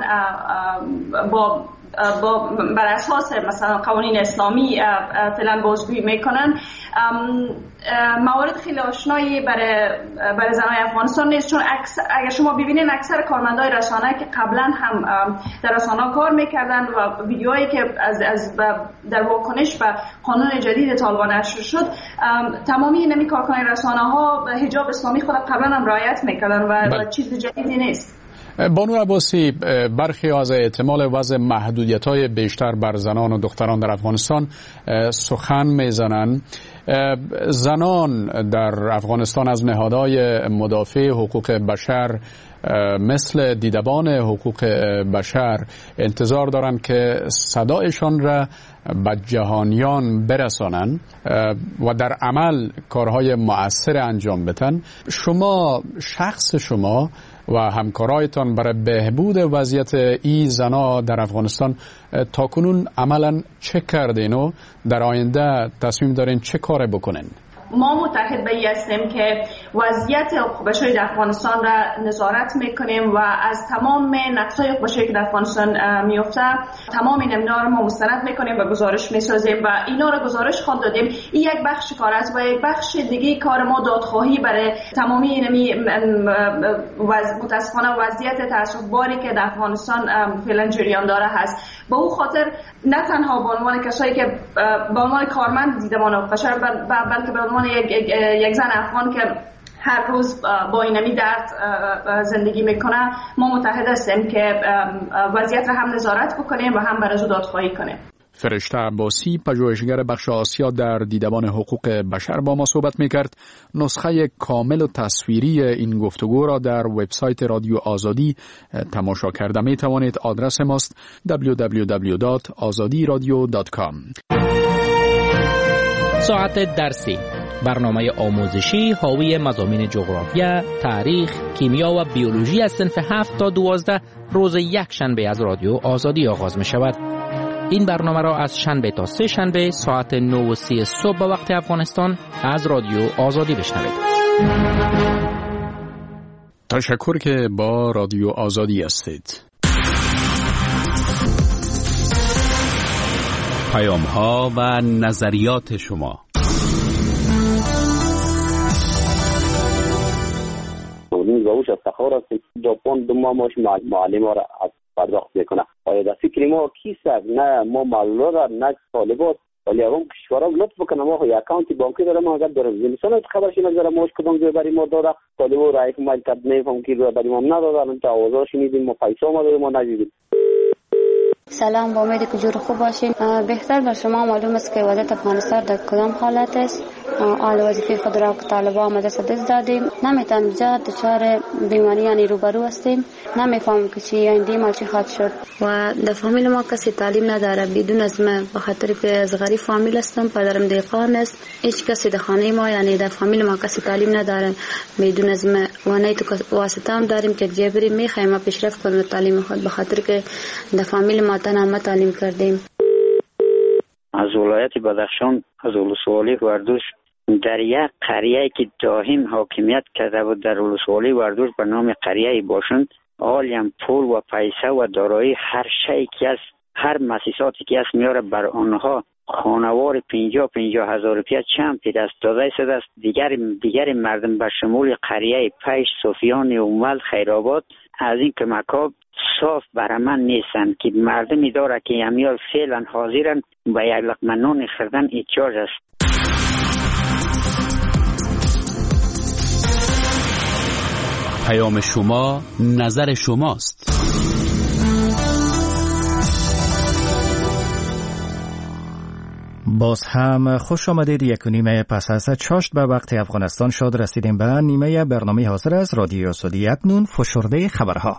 با با بر اساس مثلا قوانین اسلامی فعلا بازگویی میکنن موارد خیلی آشنایی برای برای زنای افغانستان نیست، چون اگر شما ببینید اکثر کارمندای رسانه که قبلا هم در رسانه کار میکردن و ویدیوهایی که از از در واکنش به قانون جدید طالبان نشر شد، تمامی اینمی کارکنان رسانه ها حجاب اسلامی خود قبلا هم رعایت میکردن و, و چیز جدیدی نیست. بانو عباسی، برخی از احتمال وضع محدودیت‌های بیشتر بر زنان و دختران در افغانستان سخن میزنند. زنان در افغانستان از نهادهای مدافع حقوق بشر مثل دیدبان حقوق بشر انتظار دارند که صدایشان را به جهانیان برسانند و در عمل کارهای مؤثر انجام بدن. شما شخص شما و همکارایتان برای بهبود وضعیت ای زنا در افغانستان تاکنون عملا چه کردین و در آینده تصمیم دارین چه کار بکنین؟ ما متحد به این هستیم که وضعیت حقوق بشری در افغانستان را نظارت میکنیم و از تمام نقص‌های حقوق بشری که در افغانستان میفته تمام اینا رو ما مستند میکنیم و گزارش میسازیم و اینا رو گزارش خواند دادیم. این یک بخش کار است و یک بخش دیگه کار ما دادخواهی برای تمامی اینمی متاسفانه وضعیت تعصب‌باری که در افغانستان فعلا جریان داره هست. به او خاطر نه تنها به عنوان کسایی که به عنوان کارمند دیدبان حقوق بشر بلکه به عنوان یک, یک زن افغان که هر روز با اینمی درد زندگی میکنه، ما متحد هستیم که وضعیت را هم نظارت بکنیم و هم برای دادخواهی کنیم. فرشته عباسی پژوهشگر بخش آسیا در دیدبان حقوق بشر با ما صحبت میکرد. نسخه کامل و تصویری این گفتگو را در وبسایت رادیو آزادی تماشا کرده می توانید. آدرس ماست دبلیو دبلیو دبلیو دات آزادی رادیو دات کام. ساعت درسی، برنامه آموزشی حاوی مضامین جغرافیا، تاریخ، کیمیا و بیولوژی از صنف هفت تا دوازده روز یک شنبه از رادیو آزادی آغاز می شود. این برنامه را از شنبه تا سه شنبه ساعت نه و سی صبح به وقت افغانستان از رادیو آزادی بشنوید. تشکر که با رادیو آزادی هستید. پیام ها و نظریات شما. روش افتخار است که ژاپن دو ماه ماش معلم ها را پرداخت میکنه. آیا در فکر ما کیست؟ نه ما معلومات نه طالبات، ولی اون کشورها لطف بکنه ما خو اکانت بانکی داره ما اگر داره زمستان خبرش نظر ماش کدوم جای بری ما داده طالبو رای مال کد نمیفهم کی رو بری ما ندادن تا آوازش میدیم ما پیسا ما دادیم ما ندیدیم. سلام، با امید که جور خوب باشین. بهتر بر شما معلوم است که وضعیت افغانستان در کدام حالت است. آل وظیفه خود را که طالبان آمده دست دادیم. نمیتونم جا دچار بیماریانی روبرو هستیم. نمیفهم که چی آینده ما چی خواهد شد و در فامیل ما کسی تعلیم نداره بدون از ما، به خاطر که از غریب فامیل هستم، پدرم دیقان است، هیچ کسی در خانه ما یعنی در فامیل ما کسی تعلیم نداره بدون از ما و نه تو واسطه هم داریم که جبری میخوایم ما پیشرفت کنیم تعلیم خود، به خاطر که در فامیل ما تنها ما تعلیم کردیم. از ولایت بدخشان از ولسوالی وردوش در یک قریه که دائم حاکمیت کرده بود در ولسوالی وردوش به نام قریه باشند، عالم پول و پیسه و دارایی هر شی که است، هر مؤسساتی که است میاره بر آنها خانوار پنجاه پنجاه هزار روپیه چند پی دست داده شده است. دیگر دیگر مردم به شمول قریه پیش، صوفیان اومل، خیرآباد از این کمک‌ها صاف برای من نیستن که مردمی داره که امیال فعلا حاضرن به یک لقمه نان خوردن احتیاج است. پیام شما نظر شماست. باز هم خوش آمدید. یک و نیمه پس از چاشت به وقت افغانستان شد رسیدیم به نیمه برنامه حاضر از رادیو سعودی. اکنون فشرده خبرها.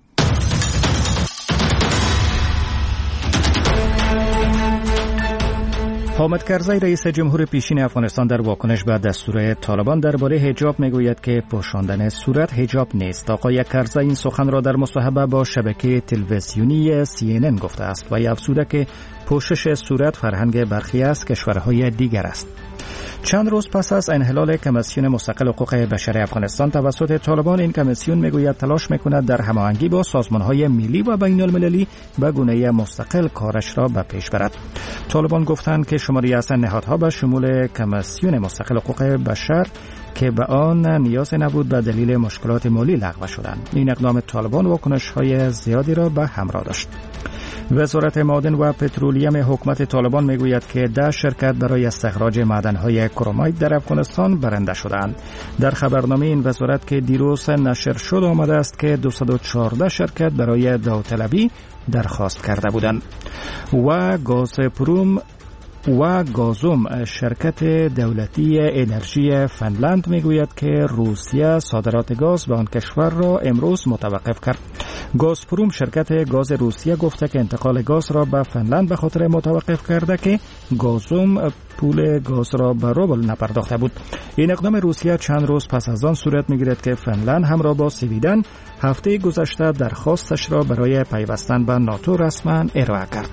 حامد کرزی رئیس جمهور پیشین افغانستان در واکنش به دستور طالبان درباره حجاب میگوید که پوشاندن صورت حجاب نیست. آقای کرزی این سخن را در مصاحبه با شبکه تلویزیونی سی ان ان گفته است و افزوده که پوشش صورت فرهنگ برخی از کشورهای دیگر است. چند روز پس از انحلال کمیسیون مستقل حقوق بشر افغانستان توسط طالبان، این کمیسیون میگوید تلاش میکند در هماهنگی با سازمانهای ملی و بین المللی به گونه مستقل کارش را به پیش برد. طالبان گفتند که شماری از نهادها به شمول کمیسیون مستقل حقوق بشر که به آن نیاز نبود به دلیل مشکلات مالی لغو شدند. این اقدام طالبان واکنش‌های زیادی را به همراه داشت. وزارت معادن و پترولیم حکومت طالبان میگوید که ده شرکت برای استخراج معدن‌های کرومایت در افغانستان برنده شدند. در خبرنامه این وزارت که دیروز نشر شد آمده است که دویست و چهارده شرکت برای داوطلبی درخواست کرده بودند. و گازپروم و گازوم شرکت دولتی انرژی فنلند میگوید که روسیه صادرات گاز به آن کشور را امروز متوقف کرد. گازپروم شرکت گاز روسیه گفته که انتقال گاز را به فنلند به خاطر متوقف کرده که گازوم پول گاز را به روبل نپرداخته بود. این اقدام روسیه چند روز پس از آن صورت میگیرد که فنلند همراه با سویدن هفته گذشته درخواستش را برای پیوستن به ناتو رسما ارائه کرد.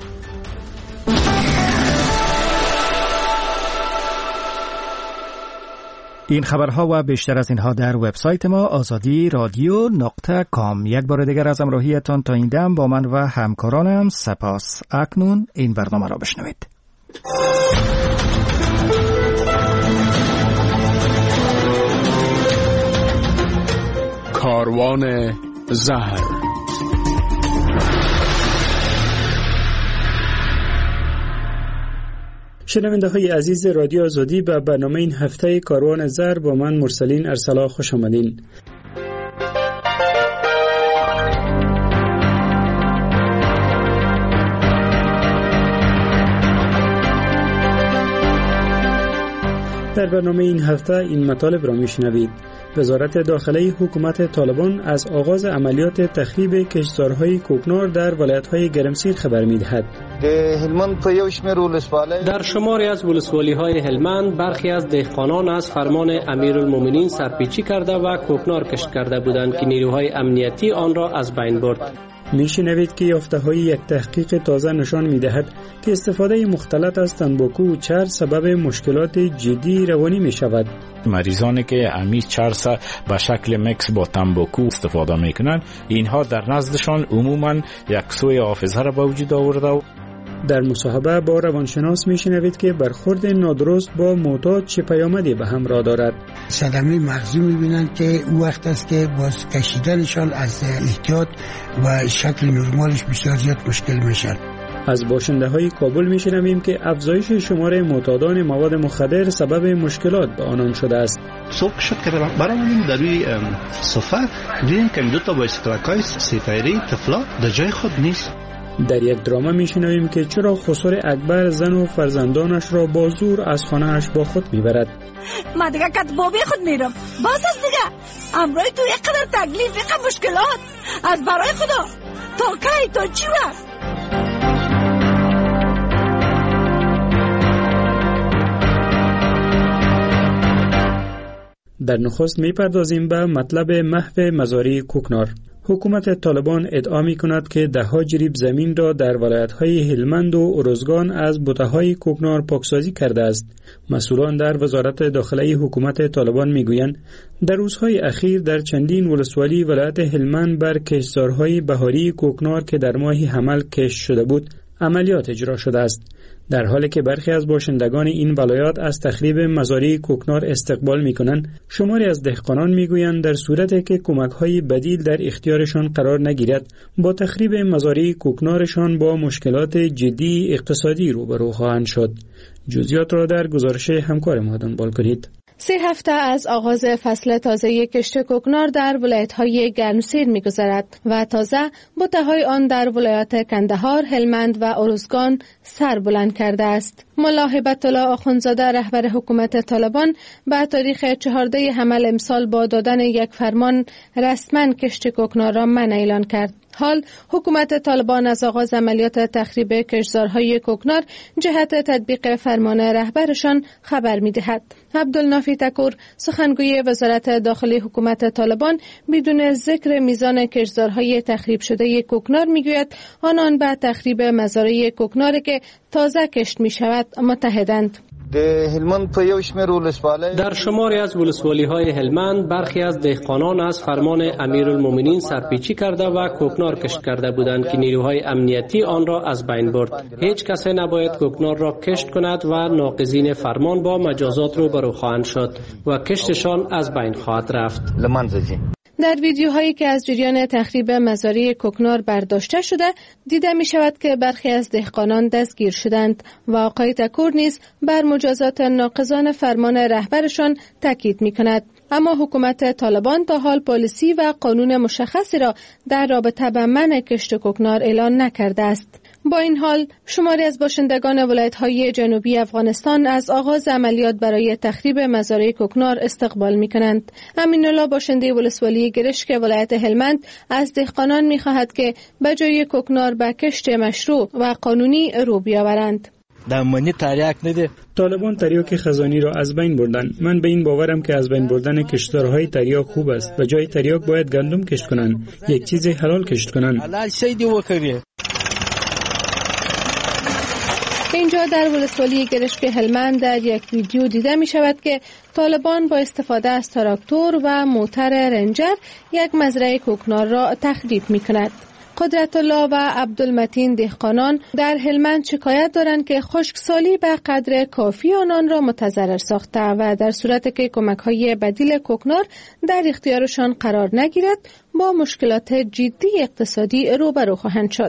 این خبرها و بیشتر از اینها در وبسایت ما آزادی رادیو نقطه کام. یک بار دیگر از همراهیتان تا این دم با من و همکارانم سپاس. اکنون این برنامه را بشنوید. کاروان زهر. شنونده های عزیز رادیو آزادی، به برنامه این هفته کاروان زر با من مرسلین ارسلا خوش آمدین. در برنامه این هفته این مطالب را میشنوید. وزارت داخلی حکومت طالبان از آغاز عملیات تخریب کشتزارهای کوکنار در ولایت‌های گرمسیر خبر می‌دهد. در شماری از ولسوالی‌های هلمند برخی از دهقانان از فرمان امیرالمومنین سرپیچی کرده و کوکنار کشت کرده بودند که نیروهای امنیتی آن را از بین برد. میشنوید که یافته‌های یک تحقیق تازه نشان می‌دهد که استفاده مختلط از تنباکو و چرس سبب مشکلات جدی روانی می‌شود. مریضانی که امی چرس به شکل مکس با تنباکو استفاده می‌کنند، اینها در نزدشان عموماً یک سوء حافظه را به وجود آورده. در مصاحبه با روانشناس میشنوید که برخورد نادرست با معتاد چه پیامدی به همراه دارد. صدمه مغزی میبینند که او وقت است که باز کشیدنشان از احتیاط و شکل نرمالش بسیار زیاد مشکل میشد. از باشنده های کابل میشنویم که افزایش شمار معتادان مواد مخدر سبب مشکلات به آنان شده است. صبح شد که برامونیم در روی صفحه دیدیم که دو تا بایسکلکای سفیری طفلا در جای خود نیست. در یک دراما میشنویم که چرا خسرو اکبر زن و فرزندانش را با زور از خانه‌اش با خود میبرد. من دیگه کتبابی خود میرم. باز از دیگه امروی تو یک قدر تکلیف، یک قدر مشکلات از برای خدا تا کی تا چی وقت؟ در نخست میپردازیم به مطلب محو مزارع کوکنار. حکومت طالبان ادعا می کند که ده ها جریب زمین را در ولایت‌های هلمند و ارزگان از بوته‌های کوکنار پاکسازی کرده است. مسئولان در وزارت داخلی حکومت طالبان میگویند در روزهای اخیر در چندین ولسوالی ولایت هلمند بر کشتزارهای بهاری کوکنار که در ماه حمل کشت شده بود عملیات اجرا شده است، در حالی که برخی از باشندگان این ولایات از تخریب مزارع کوکنار استقبال می‌کنند. شماری از دهقانان می‌گویند در صورتی که کمک‌های بدیل در اختیارشان قرار نگیرد با تخریب مزارع کوکنارشان با مشکلات جدی اقتصادی روبرو خواهند شد. جزئیات را در گزارش همکار ما دنبال کنید. سه هفته از آغاز فصل تازه کشت کوکنار در ولایت‌های گرمسیر می‌گذرد و تازه بوته‌های آن در ولایت کندهار، هلمند و ارزگان سر بلند کرده است. ملا هیبت الله آخوندزاده رهبر حکومت طالبان به تاریخ چهاردهم حمل امسال با دادن یک فرمان رسما کشت کوکنار را منع اعلان کرد. حال حکومت طالبان از آغاز عملیات تخریب کشتزارهای کوکنار جهت تطبیق فرمان رهبرشان خبر می‌دهد. عبدالنافی تکور سخنگوی وزارت داخلی حکومت طالبان بدون ذکر میزان کشتزارهای تخریب شده کوکنار میگوید آنان به تخریب مزارع کوکنار که تازه کشت می‌شود متحدند. در شماری از ولسوالی‌های هلمند برخی از دهقانان از فرمان امیرالمومنین سرپیچی کرده و کوکنار کشت کرده بودند که نیروهای امنیتی آن را از بین برد. هیچ کس نباید کوکنار را کشت کند و ناقضین فرمان با مجازات روبرو خواهند شد و کشتشان از بین خواهد رفت. در ویدیوهایی که از جریان تخریب مزارع کوکنار برداشته شده دیده می شود که برخی از دهقانان دستگیر شدند و آقای تکور نیز بر مجازات ناقضان فرمان رهبرشان تاکید می کند. اما حکومت طالبان تا حال پالیسی و قانون مشخصی را در رابطه با منع کشت کوکنار اعلان نکرده است. با این حال شماری از باشندگان ولایت‌های جنوبی افغانستان از آغاز عملیات برای تخریب مزارع کوکنار استقبال می‌کنند. امین‌الله باشنده ولسوالی گرشک ولایت هلمند از دهقانان می‌خواهد که به جای کوکنار به کشت مشروع و قانونی رو بیاورند. دمانی تریاک نده. طالبان تریاک خزانی را از بین بردن. من به این باورم که از بین بردن کشتزارهای تریاک خوب است. به جای تریاک باید گندم کشت کنند. یک چیز حلال کشت کنند. حلال شی دی وکړي. اینجا در ولسوالی گرشک هلمند در یک ویدیو دیده می شود که طالبان با استفاده از تراکتور و موتر رنجر یک مزرعه کوکنار را تخریب می کند. قدرت الله و عبدالمتین دهقانان در هلمند شکایت دارند که خشکسالی به قدر کافی آنان را متضرر ساخته و در صورت که کمک‌های بدیل کوکنار در اختیارشان قرار نگیرد با مشکلات جدی اقتصادی روبرو خواهند شد.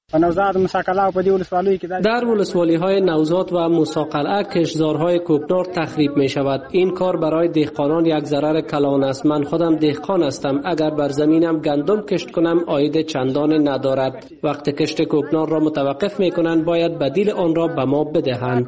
در ولسوالی‌های نوزاد و موسی کشتزارهای کوکنار تخریب می شود. این کار برای دهقانان یک ضرر کلان است. من خودم دهقان هستم. اگر بر زمینم گندم کشت کنم عاید چندان ندارد. وقتی کشت کوکنار را متوقف می کنند باید بدیل آن را به ما بدهند.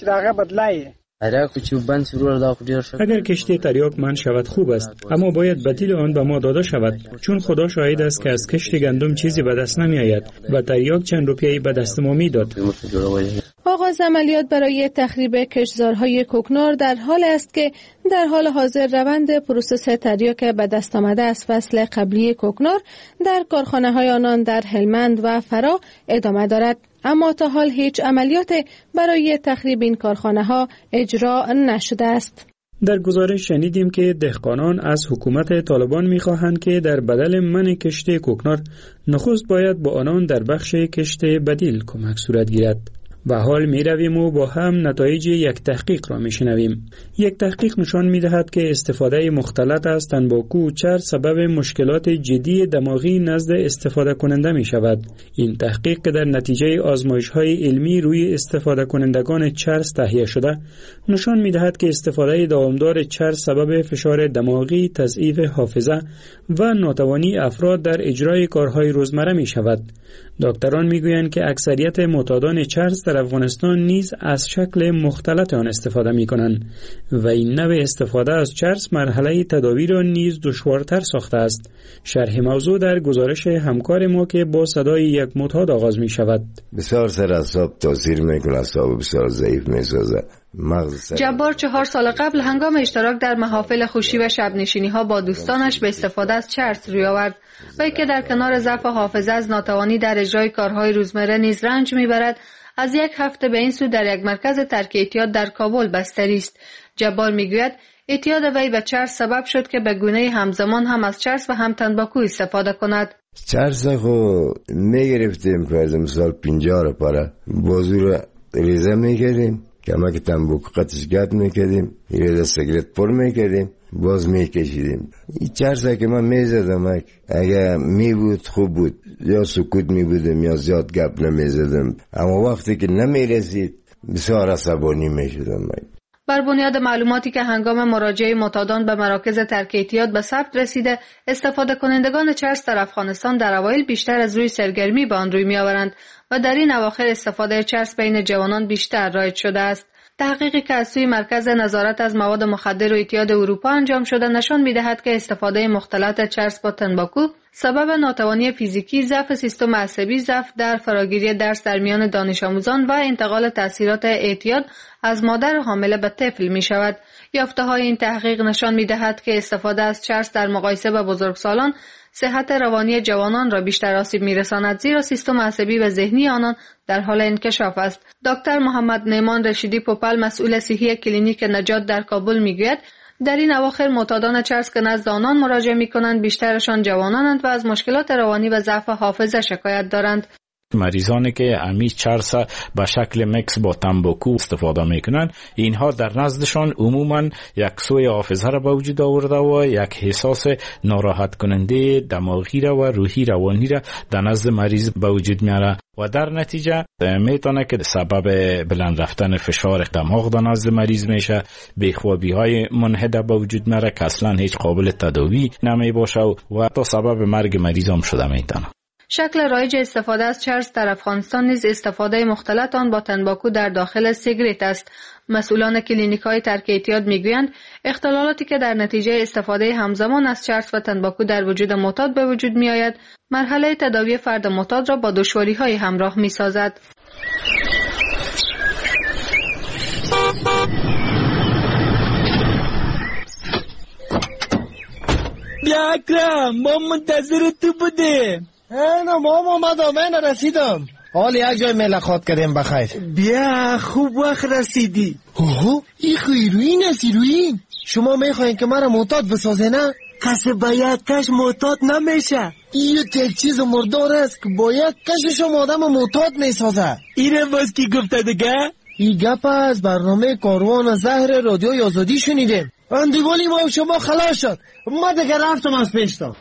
اگر کشتی تریاک من شود خوب است، اما باید بدیل آن به ما داده شود، چون خدا شاهد است که از کشت گندم چیزی به دست نمی آید و تریاک چند روپیه‌ای به دست ما می داد. آغاز عملیات برای تخریب کشتزارهای کوکنار در حال است که در حال حاضر روند پروسس تریاک به دست آمده از فصل قبلی کوکنار در کارخانه‌های آنان در هلمند و فرا ادامه دارد. اما تا حال هیچ عملیات برای تخریب این کارخانه‌ها اجرا نشده است. در گزارش شنیدیم که دهقانان از حکومت طالبان می‌خواهند که در بدل منع کشت کوکنار نخست باید با آنان در بخش کشت بدیل کمک صورت گیرد. و حال می رویم و با هم نتایج یک تحقیق را می شنویم. یک تحقیق نشان می دهد که استفاده مختلط از تنباکو و چرس سبب مشکلات جدی دماغی نزد استفاده کننده می شود. این تحقیق که در نتیجه آزمایش های علمی روی استفاده کنندگان چرس تهیه شده نشان می دهد که استفاده دوامدار چرس سبب فشار دماغی، تضعیف حافظه و ناتوانی افراد در اجرای کارهای روزمره می شود. دکتران می گویند که اکثریت معتادان چرس در افغانستان نیز از شکل مختلط آن استفاده می کنند و این نوع استفاده از چرس مرحله تداوی را نیز دشوارتر ساخته است. شرح موضوع در گزارش همکار ما که با صدای یک معتاد آغاز می شود. بسیار سر اعصاب تاثیر میکنه، اعصاب بسیار ضعیف میسازه. جبار چهار سال قبل هنگام اشتراک در محافل خوشی و شب نشینی ها با دوستانش به استفاده از چرس روی آورد و که در کنار ضعف حافظه از ناتوانی در اجرای کارهای روزمره نیز رنج میبرد. از یک هفته به این سو در یک مرکز ترک اعتیاد در کابل بستری است. جبار میگوید اعتیاد وی به چرس سبب شد که به گونه همزمان هم از چرس و هم تنباکو استفاده کند. چرس خو میگرفتیم فرض مثال پنجاه رو پاره بازو رو ریزه میکردیم، کمک تنباکو قطعش گرد میکردیم، یه سیگرت پر میکردیم، باز میکشیدیم. این چرسه که من میزدم اگه میبود خوب بود، یا سکوت میبودم یا زیاد گپ نمیزدم، اما وقتی که نمیرسید بسیار عصبانی میشدم. بر بنیاد معلوماتی که هنگام مراجعه معتادان به مراکز ترک اعتیاد به ثبت رسیده، استفاده کنندگان چرس در افغانستان در اوایل بیشتر از روی سرگرمی به آن روی میآورند و در این اواخر استفاده چرس بین جوانان بیشتر رایج شده است. تحقیقی که از سوی مرکز نظارت از مواد مخدر و اعتیاد اروپا انجام شده نشان می‌دهد که استفاده مختلط چرس با تنباکو سبب ناتوانی فیزیکی، ضعف سیستم عصبی، ضعف در فراگیری درس در میان دانش آموزان و انتقال تاثیرات اعتیاد از مادر حامله به طفل می‌شود. یافته‌های این تحقیق نشان می‌دهد که استفاده از چرس در مقایسه با بزرگسالان صحت روانی جوانان را بیشتر آسیب می‌رساند، زیرا سیستم عصبی و ذهنی آنان در حال انکشاف است. دکتر محمد نعمان رشیدی پوپل، مسئول صحی کلینیک نجات در کابل میگوید در این اواخر معتادان چرس که نزد آنان مراجعه می‌کنند بیشترشان جوانانند و از مشکلات روانی و ضعف حافظه شکایت دارند. مریضانی که امی چرس به شکل مکس با تنباکو استفاده میکنن، اینها در نزدشان عموما یک سوی حافظه را به وجود آورده و یک احساس ناراحت کننده دماغی را و روحی روانی را در نزد مریض به وجود میاره و در نتیجه میتونه که سبب بلند رفتن فشار دماغ در نزد مریض میشه، بیخوابی های منحده به وجود میاره که اصلا هیچ قابل تداوی نمی باشه و تا سبب مرگ مریض هم شده میتونه. شکل رایج استفاده از چرس در افغانستان نیز استفاده مختلط آن با تنباکو در داخل سیگریت است. مسئولان کلینیک‌های ترک اعتیاد میگویند اختلالاتی که در نتیجه استفاده همزمان از چرس و تنباکو در وجود معتاد به وجود میآید، مرحله تداوی فرد معتاد را با دشواری‌های همراه می‌سازد. بیا اکرم، ما منتظر تو بودیم. نه ماما اومدم، من رسیدم. حال یک جای ملاقات کردیم بخیر. بیا خوب وقت رسیدی. اوه این خیروین است. ایروین شما میخواین که مرا معتاد بسازه نه؟ کسی باید کش معتاد نمیشه. این یک چیز مردار است که باید کشش آدم معتاد میسازه. اینه باز کی گفته دیگه؟ این گپ از برنامه کاروان زهر رادیوی آزادی شنیدیم. اندیوالی ما شما خلاص شد، ما دیگه رفتم از پیشتا.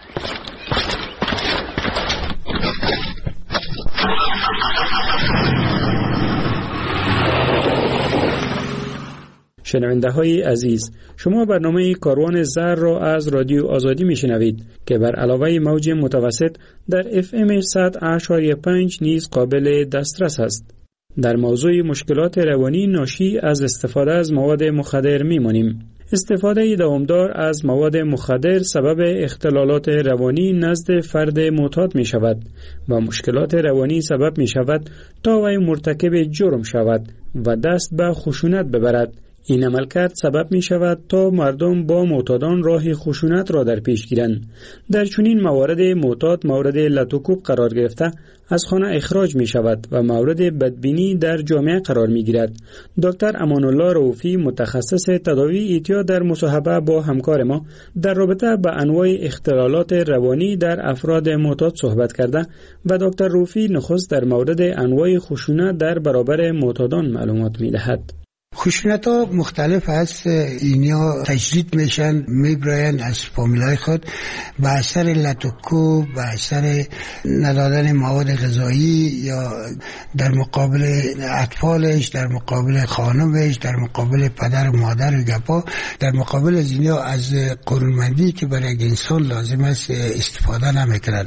شنونده های عزیز، شما برنامه کاروان زهر را از رادیو آزادی می شنوید که بر علاوه موج متوسط در اف ام صد و اشاریه پنج نیز قابل دسترس است. در موضوع مشکلات روانی ناشی از استفاده از مواد مخدر می مانیم. استفاده دوامدار از مواد مخدر سبب اختلالات روانی نزد فرد معتاد می شود و مشکلات روانی سبب می شود تا وی مرتکب جرم شود و دست به خشونت ببرد این عملکرد سبب می شود تا مردم با معتادان راه خشونت را در پیش گیرند. در چنین موارد معتاد مورد لطوکوب قرار گرفته از خانه اخراج می شود و مورد بدبینی در جامعه قرار می گیرد. دکتر امان الله رؤوفی متخصص تداوی اعتیاد در مصاحبه با همکار ما در رابطه با انواع اختلالات روانی در افراد معتاد صحبت کرده و دکتر رؤوفی نخست در مورد انواع خشونت در برابر معتادان معلومات می دهد. خشونت ها مختلف است. اینا تجدید میشن، میبراین از فامیلای خود به اثر لطوکوب، به اثر ندادن مواد غذایی یا در مقابل اطفالش، در مقابل خانمش، در مقابل پدر و مادر و گپا، در مقابل از اینا از قرونمندی که برای یک انسان لازم است استفاده نمیکنن.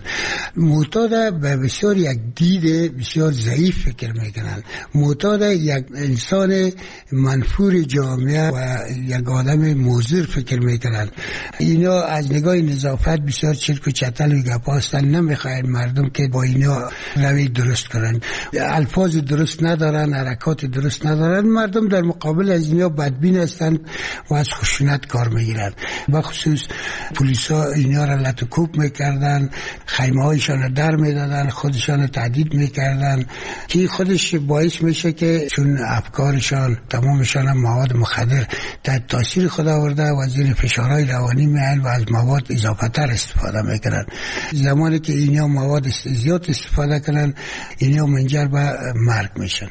معتاد به بسیار یک دید بسیار ضعیف فکر میکنن. معتاد یک انسان منفور جامعه و یک آدم موزر فکر میکنن. اینا از نگاه نظافت بسیار چرک و چتل و گپا هستن. نمیخواین مردم که با اینا روی درست کنن، الفاظ درست ندارن، حرکات درست ندارن. مردم در مقابل از اینا بدبین هستن و از خشونت کار میگیرن. بخصوص پلیسا اینا را لطوکوب میکردن، خیمه هایشان را در میدادن، خودشان را تهدید میکردن که خودش باعث میشه که چون افکارشان تمامشان هم مواد مخدر تحت تاثیر خود آورده و زیر فشارهای روانی میان و از مواد اضافه تر استفاده میکنن. زمانی که اینا مواد زیاد استفاده کنن اینا منجر به مرگ میشن.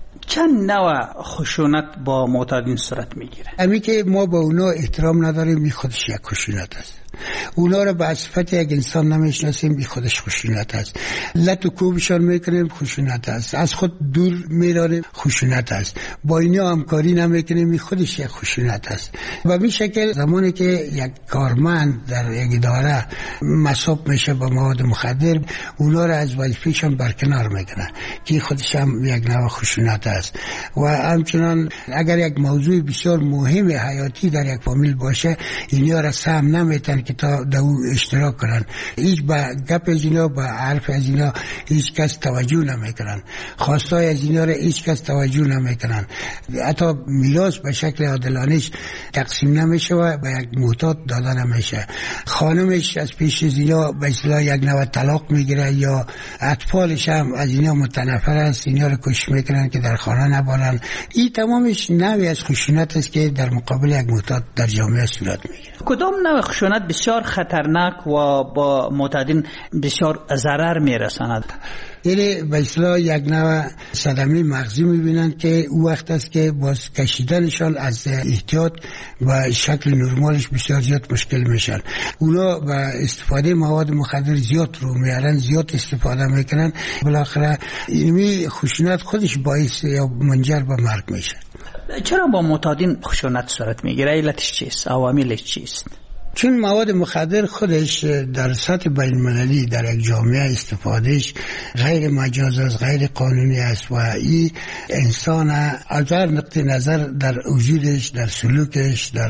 چند نوع خشونت با معتادین صورت میگیره؟ امی که ما با اونا احترام نداریم می خودش یک خشونت است. اونا را به صفت یک انسان نمیشناسیم، بی خودش خشونت است. لط و کوبشان میکنیم، خشونت است. از خود دور میرانیم، خشونت است. با اینا همکاری نمیکنیم، بی خودش یک خشونت است. و به شکل زمانی که یک کارمند در یک اداره مصاب میشه با مواد مخدر، اونا را از وظیفه‌شان برکنار میکنن که خودش هم یک نوع خشونت است. و همچنان اگر یک موضوع بسیار مهم حیاتی در یک فامیل باشه، اینا را سهم نمیتن که تا در اون اشتراک کنن. هیچ با گپ از اینا، با حرف از اینا هیچ کس توجه نمیکنن. خواستای از اینا را هیچ کس توجه نمیکنن. حتی میراث به شکل عادلانه تقسیم نمیشه و به یک معتاد داده نمیشه. خانمش از پیش از اینا به اصطلاح یک نوع طلاق میگیره یا اطفالش هم از اینا متنفر است، اینا را کش میکنن که در خانه نبالن. این تمامش نوعی از خشونت است که در مقابل یک معتاد در جامعه صورت میگیره. کدام نوع خشونت بسیار خطرناک و با معتادین بسیار ضرر میرساند؟ یعنی به اصطلاح یک نوع صدمه مغزی میبینن که او وقت است که باز کشیدنشان از احتیاط و شکل نرمالش بسیار زیاد مشکل میشن. اونا با استفاده مواد مخدر زیاد رو میارن، زیاد استفاده میکنن، بالاخره اینمی خشونت خودش باعث یا منجر به مرگ میشه. چرا با معتادین خشونت صورت میگیره؟ علتش چیست؟ عواملش چیست؟ چون مواد مخدر خودش در سطح بین المللی در یک جامعه استفادهش غیر مجاز است، غیر قانونی است و این انسان از هر نقطه نظر در وجودش، در سلوکش، در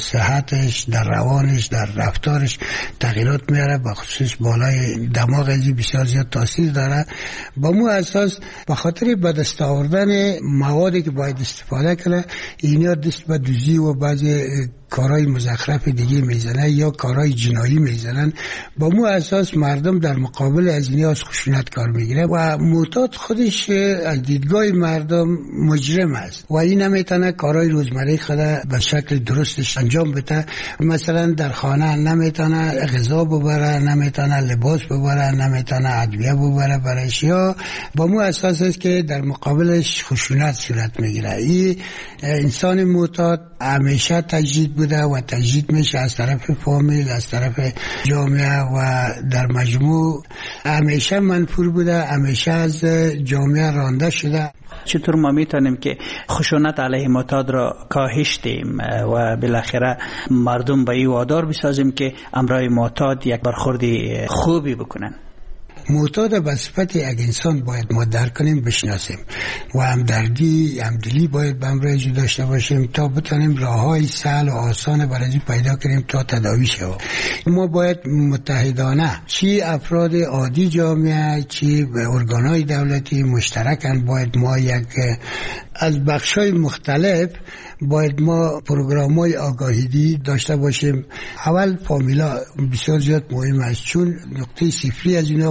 صحتش، در روانش، در رفتارش تغییرات میاره. به خصوص بالای دماغ ازی بسیار زیاد تاثیر داره. با مو اساس به خاطر به دست آوردن موادی که باید استفاده کنه، اینا دست به دوزی و بعضی کارهای مزخرف دیگه میزنن یا کارهای جنایی میزنن. با مو اساس مردم در مقابل از اینها از خشونت کار میگیره و معتاد خودش از دیدگاه مردم مجرم است و این نمیتونه کارهای روزمره خود به شکل درستش انجام بده. مثلا در خانه نمیتونه غذا ببره، نمیتونه لباس ببره، نمیتونه ادویه ببره برایش، یا با مو اساس است که در مقابلش خشونت صورت میگیره. این انسان معتاد همیشه تجدید بوده و تجدید میشه از طرف فامیل، از طرف جامعه و در مجموع همیشه منفور بوده، همیشه از جامعه رانده شده. چطور ما میتونیم که خشونت علیه معتاد را کاهش دیم و بالاخره مردم به این وادار بسازیم که امرای معتاد یک برخورد خوبی بکنن؟ معتاد به صفت یک انسان باید ما درک کنیم، بشناسیم و همدردی همدلی باید به همراهش داشته باشیم تا بتونیم راههای سهل و آسان برای پیدا کنیم تا تداوی شود. ما باید متحدانه چی افراد عادی جامعه چی ارگانهای دولتی مشترکاً باید ما یک از بخشای مختلف باید ما پروگرام‌های آگاهی داشته باشیم. اول فامیلا بسیار زیاد مهم است چون نقطه صفری از اینا